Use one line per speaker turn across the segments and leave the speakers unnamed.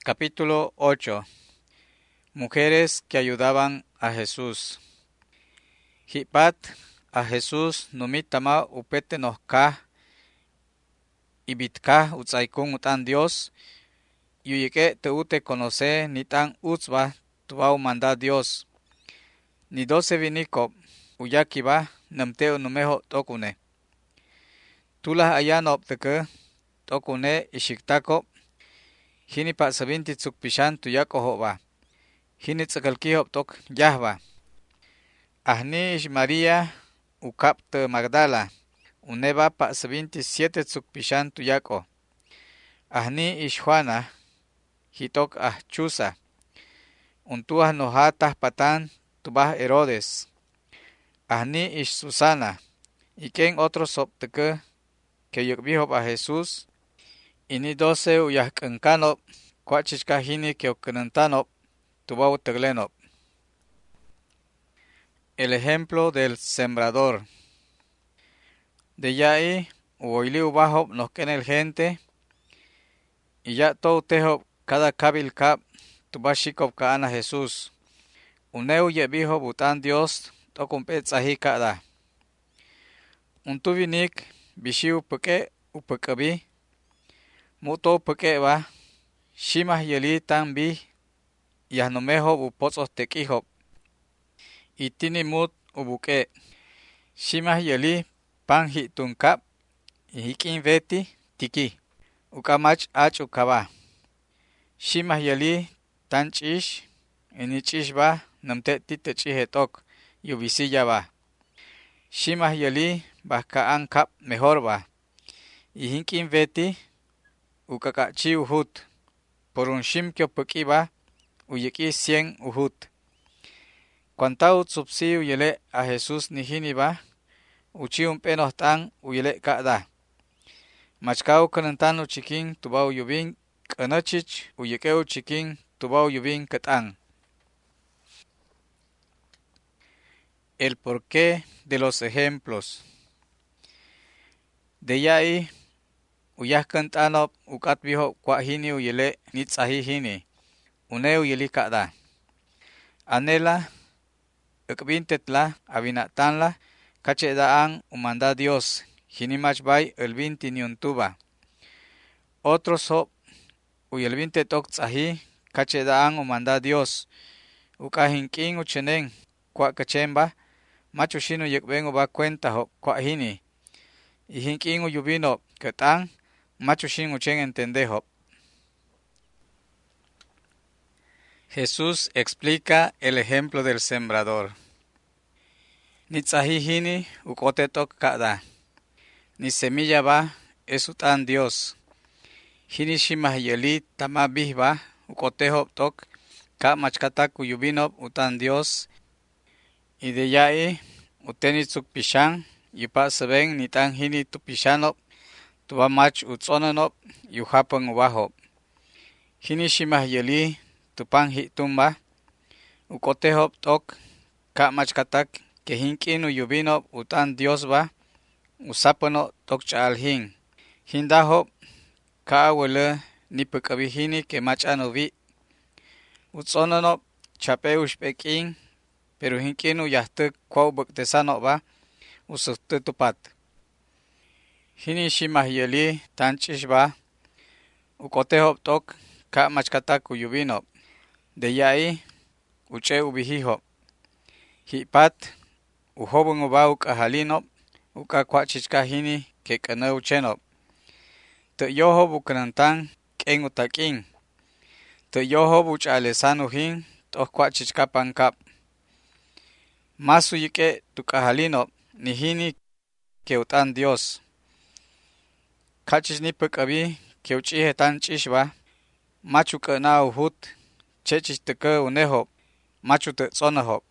Capítulo 8. Mujeres que ayudaban a Jesús. Hipat a Jesús numitama upete nohka ibitka utsaikun utan Dios yuyike teute conoce nitan utzba tubau manda Dios. Ni 12 vinikop uyakiba namteo numeho tokune. Tulah ayanop teke tokune ishiktakop hini pa sabinti tsukpishan tuyakohoba. Hini tsakalkihop tok yahba. Ahni ish María ukap te Magdala. Uneba pa sabinti 7 tsukpishan tuyako. Ahni ish Juana hitok chusa. Untuah nohatah patan tubah Herodes. Ahni ish Susana. Iken otro sop teke que yukbihop a Jesús. Ini 12 uyahkankanop kwachishka hini que okanantanop tubau teglenop. El ejemplo del sembrador. De yai uoili ubahop nos kenel gente y ya todo tehop cada kabil kap tubashikop kaana Jesús. Uneu yebiho butan Dios tokumpet ahi kada. Untuvinik bishiu peke upekabi muto peke ba shimah yeli tambi yahnomeho upotsos tekihop. Itini mut ubuke shimah yeli panhi tunkap ihikin veti tiki ukamach ach ukaba shimah yeli tanchish inichish ba namte titechihetok yubisilla ba shimah yeli bahkaan kap mejor ba ihinkin veti ukakachi uhut por un shimkyo pekiba uyeki 100 uhut. Cuantau tsupsi uyele a Jesús nihini ba uchi un penos tan uyele kada. Machkau kanantan uchikin tubau yubin kanachich uyekeu chikin tubau yubin katan. El porqué de los ejemplos. De yai uyah kantanop ukat biho kwa hini uyele nitsahi hini. Une uyeli kada. Anela ekbintetla abinatanla kachedaan umanda Dios. Hinimach bay el 20 niuntuba. Otros hop uyel 20 tok tsahi kachedaan umanda Dios. Ukahinkin uchenen kwa kachemba machushino yekben uba cuenta hop kwa hini. Ihinkin uyubino ketan machushin uchen entendejo. Jesús explica el ejemplo del sembrador. Nitzahihini ukotetok kada. Ni semilla ba esutan Dios. Hini shimah yeli tamabih ba ukotehop tok ka machkatak uyubinop utan Dios. Y de yai utenitzuk pishan yupa seben nitan hini tupishanop tuba mach utzonanop yuhapan ubahop. Hini shimah yeli tupan hitumba ukotehop tok ka machkatak que hinkin uyubinop utan Dios ba usapano tok chalhin. Hindahop ka awele ni pekabihini que machanovi utzonanop chape ushpekin pero hinkin uyahtek kwa ubektesanop ba usufte tupat. Hini shimah yeli tanchish ba ukotehop tok ka machkatak uyubinop. De yai uche ubihihop. Hipat uhobun uba ukahalinop uka kwachichka hini que kane uchenop. Te yohob ukanantan ken utakin. Te yohob uchalesan uhin tok kwachichka pankap. Masu yike tukahalinop ni hini que utan Dios. Kachis ni pekabi que uchihe tan chishba machu kana uhut chechis teke unehop machu te tzonahop.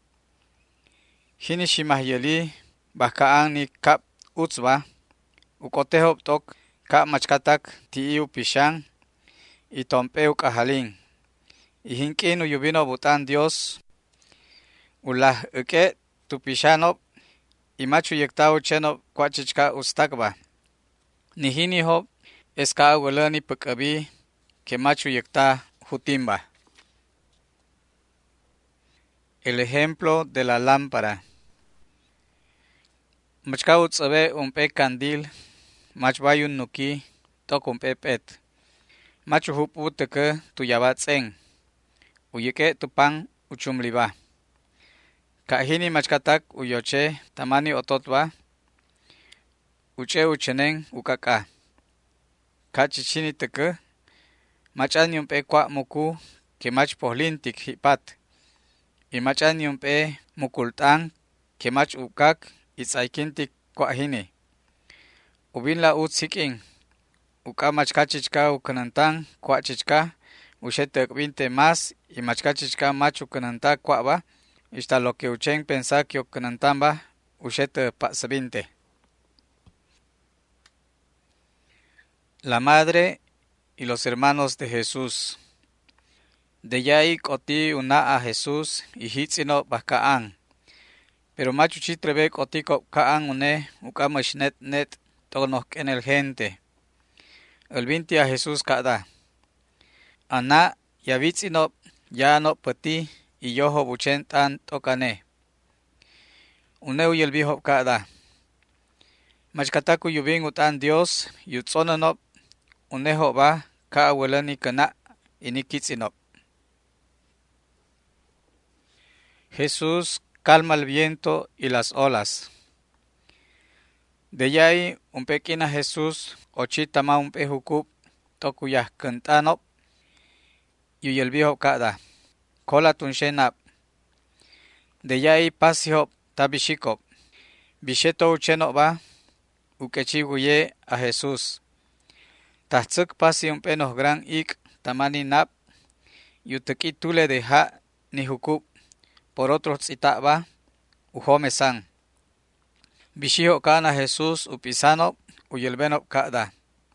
Hini shimah yeli bahkaan ni kap utzba ukotehop tok ka machkatak tiiu pishan y tompe ukahalin. Ihinkin uyubino butan Dios ulah eke tupishanop y machu yektau chenop kwachichka ustakba. Ni hini hop eska awele ni pekabi que machu yekta jutimba. El ejemplo de la lámpara. Machkau tsabe umpe candil, machbayun nuki, tok umpe pet. Machu hupu teke tuyabat seng. Uyeke tupang uchumliba. Kahini machkatak uyoche tamani ototba. Uche ucheneng ukaka. Kachichini teke. Machan umpe kwa muku ke mach pohlintik hipat. Imachan umpe mukultang ke mach ukak itzaikintik kwa hini. Ubin la utsiking. Uka machkachichka ukanantang kwa chichka. Uchetek 20 más y machkachichka machu kananta kwa ba. Hasta lo que uchen pensa que ukanantamba uchete pasa 20. La madre y los hermanos de Jesús. De yai koti una a Jesús y hitzino bakaan. Pero machu chitrebe koti kaan une ukamashnet net tonos en el gente. El 20 a Jesús kada. Ana yavitzino ya no pati y yoho buchen tan tokane. Uneu y el viejo kada. Machkataku yubin utan Dios yutzononop uneho ba ka awelani kana inikitzinop. Jesús calma el viento y las olas. De yai un pequeña Jesús ochitama un pejukup tokuyah kentanop y el viejo kada. Kola tunshenap. De yai pasiop tabishikop. Bisheto uchenop ba ukechiguye a Jesús. Tahtzuk pasi un penos gran ik tamani nap yuteki tule deja ni hukup por otros tzitaba ujomesan. Bishiho kana Jesús upisano uyelbenop kada.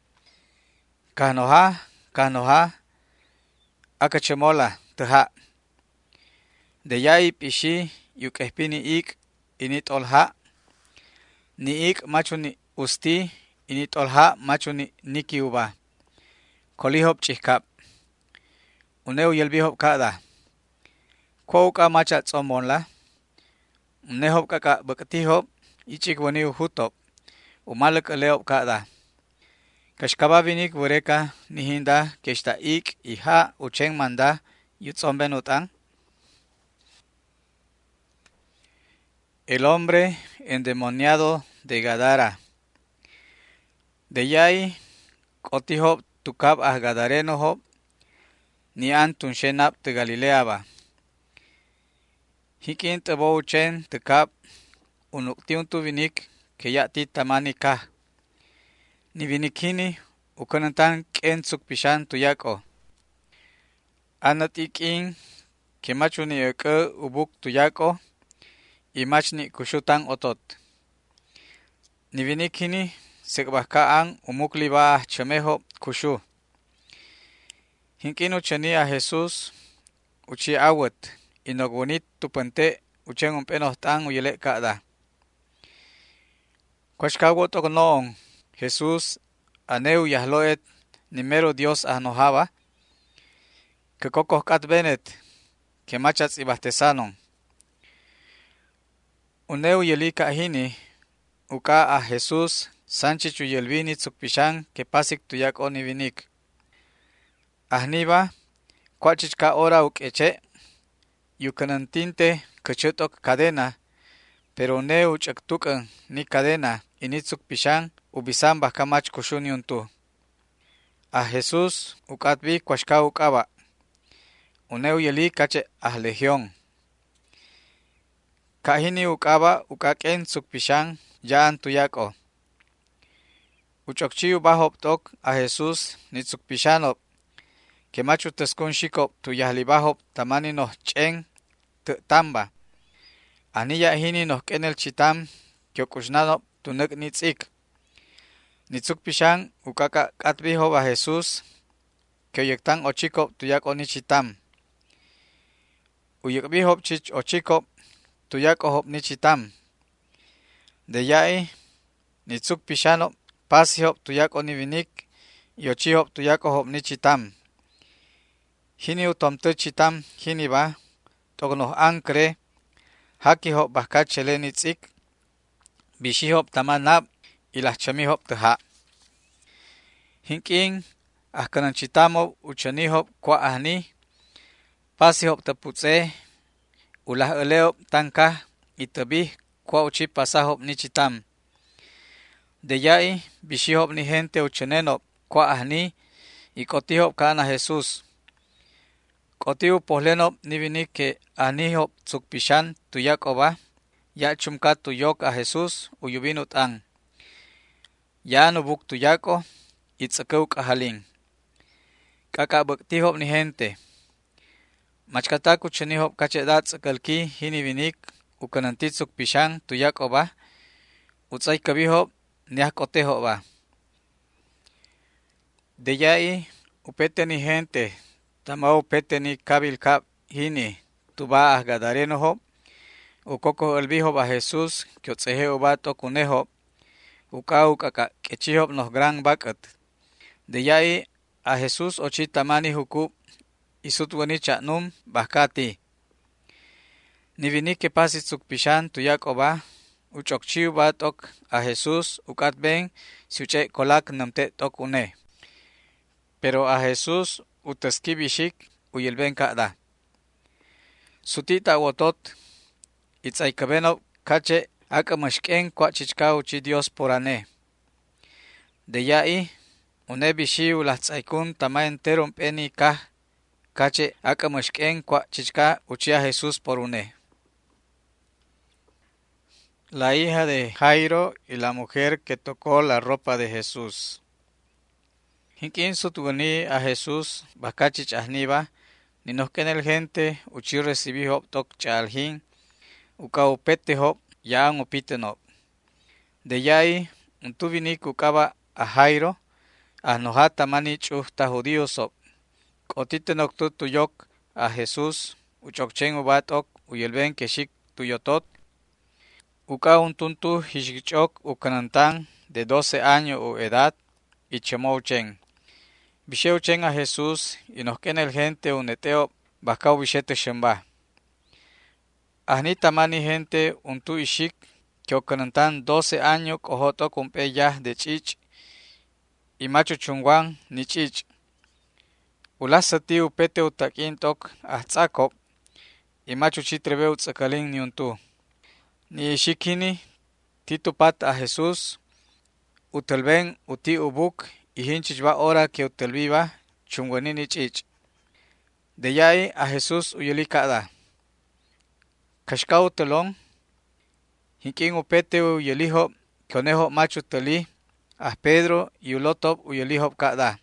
Kahnoha akachemola teha. De yai pishi yukespini ik init olha. Ni ik machu ni usti init olha machu ni niki uba. Kolihop chihkap. Uneu yelbihop kada. Kwauka macha tsomonla. Unehop kaka bakatihop ichik waniu hutop. Umalak leop kada. Kashkaba vinik bureka nihinda keshta ik iha ucheng manda yutzomben utang. El hombre endemoniado de Gadara. De yai kotihop tukab ah gadareno hop ni antun shenap te Galilea ba. Hikin tebo uchen tukab unuktiun tu vinik que yati tamani kah. Ni vinikini ukanantan ken pishan tuyako. Anatikin que machu ni eke ubuk tuyako y machni kushutan otot. Ni vinikini sekbahkaan umukliba chameho kushu. Hinkin ucheni a Jesús uchi awet inogwonit tupente uchen umpenos tan uyele kada. Kwashkawot ognoong Jesús aneu yahloet nimero Dios ahnojaba que kokos kat benet que machats ibahtesanon. Uneu yelika hini uka a Jesús Sanchichu yelvini tsukpishan que pasik tuyak oni vinik. Ahniba kwachichka ora ukeche yukanantinte kachutok cadena pero neu chaktukan ni cadena initsuk pishan ubisan bakamach kushuniuntu. A Jesús ukatbi kwashka ukaba. Uneu yeli kache a legión. Kahini ukaba ukaken tsukpishan yaan tuyako. Uchokchiu bahop tok a Jesús nitsukpishanop que machu teskun shikop tuyahlibahop tamani noh chen tamba. Aniya hini noh kenel chitam kyokushnanop tunek nitzik. Nitsukpishan ukaka katbihop a Jesús que oyektan ochikop tuyako ni chitam. Uyekbihop chich ochikop tuyako hop ni chitam. De yai nitsukpishanop pasihop tuyako ni vinik y ochihop tuyako hop ni chitam. Hini utomte chitam hini ba tognoh ankre haki hop bahka cheleni tzik bishi hop tamanab ilah chami hop teha. Hinkin ahkanan chitamo uchani hop kwa ahni pasi hop teputse ulah eleop tangkah itabi kwa uchi pasa hop ni chitam. De yai bishi hop ni gente uchanenop kwa ahni ikoti hop kana Jesus. Kotiu pohlenop nibini ke ahni hop tsukpishan tuyak oba ya chumkat tuyok a Jesus uyubinut ang. Ya nubuk tuyako itzakuk ahalin. Kakabakti hop ni gente. Machkatak uchani hop kachedat tsakalki hini vinik ukanantit tsukpishan tuyak oba utsay kabi hop niah kote hop ba. De yai upete ni gente tamau upete ni kabil kap hini tuba ah gadareno hop ukoko elbi hop a Jesus kyotsehe oba tokune hop ukau kaka kechi hop nos gran bakat. De yai a Jesus ochi tamani hukub isutwani cha'num bahkati. Nibini ke pasi tsukpishan tuyak oba uchokchiu ba tok a Jesus ukat ben siuche kolak namte tok une. Pero a Jesus utaski bishik uyelben kada. Sutita wotot itzaikabeno kache akamashken kwa chichka uchi Dios porane. De yai une bishi ulatzaikun tama enteron peni kah kache akamashken kwa chichka uchi a Jesus por une. La hija de Jairo y la mujer que tocó la ropa de Jesús. Hinkin sutugani a Jesús bakachich ahniba ninosken el gente uchi recibí hop tok chalhin uka upete hop yaan upitenop. De yai untuvinik ukaba a Jairo ahnohata mani chuhta judíos hop. Kotitenok tuyok a Jesús uchokchen ubatok uyelben keshik tuyotot. Uka un tuntu hishgichok ukanantan de 12 años o edad y chemouchen. Bisheuchen a Jesús y nos ken el gente uneteo bakau bishete shemba. Ahnita mani gente untu ishik que ukanantan 12 años kohoto kumpe yah de chich y macho chungwan ni chich. Ulasati upete utakintok ahtzakop y macho chitrebe utsakalin ni untu. Ni shikini titupat a Jesús utelben uti ubuk y hinchichba ora que utelviva chungwanini chich. De yai a Jesús uyelikada. Kashka utelon hinkin upete uyeliho koneho macho teli a Pedro y ulotop uyeliho kada.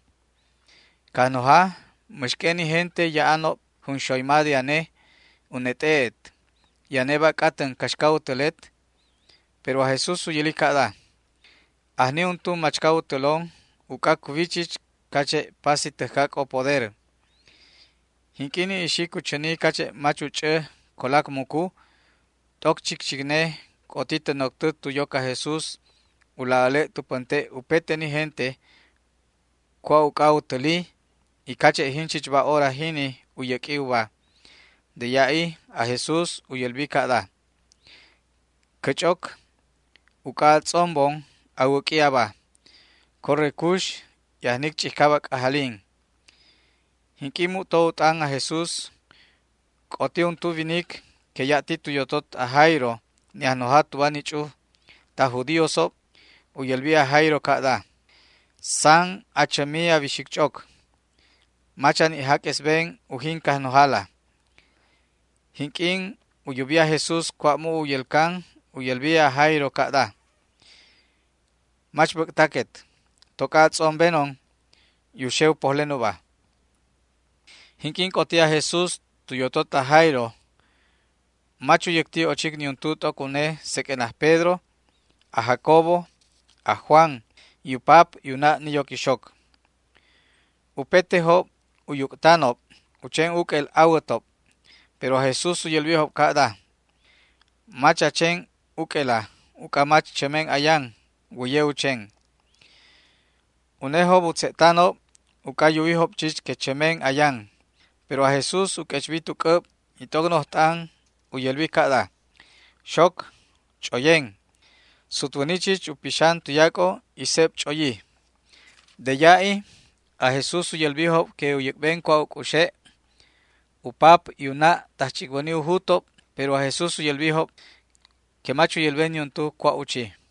Kanoha mashkeni gente ya ano hunshoimadi ane uneteet. Yaneba katan kashkau telet, pero a Jesús uyelikada. Ahni untu machkau telon, ukakuvichich kache pasi tehkak o poder. Hinkini ishiku chani kache machuche kolak muku, tok chikchigne kotite noktut tuyoka Jesús, ulaale tupante upete ni gente, kwa ukau teli, y kache hinchichba ora hini uyekiuba. De yai a Jesús uyelbikada. Kechok uka tzombon awukiaba. Corre kush yahnik chikabak ahalin. Hinkimu toutan a Jesús kotiun tuvinik que yati tuyotot a Jairo ni anohat wanichu ta judíosop uyelbi a Jairo kada. San achami a bishikchok. Machan ihakes ben uhinkah nohala. Hinkin uyubia Jesús kwamu uyelkan uyelbia Jairo kada. Machbuk taket. Toka tzombenon yusheu pohlenuba. Hinkin kotia Jesús tuyotota Jairo. Machu yekti ochik niuntuto kune sekenah Pedro, a Jacobo, a Juan, yupap yuna niyokishok. Upete hop uyuktanop, uchen ukel awetop. Pero a Jesús uyelviejo kada. Machachen ukela, ukamach chemen ayan, uyeuchen. Uneho butsetano, ukayuiho chich que chemen ayan. pero a Jesús ukechvitu k'äp y tognojt'an uyelvi ka'da. Xok ch'oyen. Sutwänichich upishan tuyak'o y sep ch'oyi. De ya'i a Jesús uyelvijob que uyekben kwa uk'ushe, upap y una tajchikweni ujutob, pero a Jesús uyelvijob que mach uyelben yuntu kwa uchi.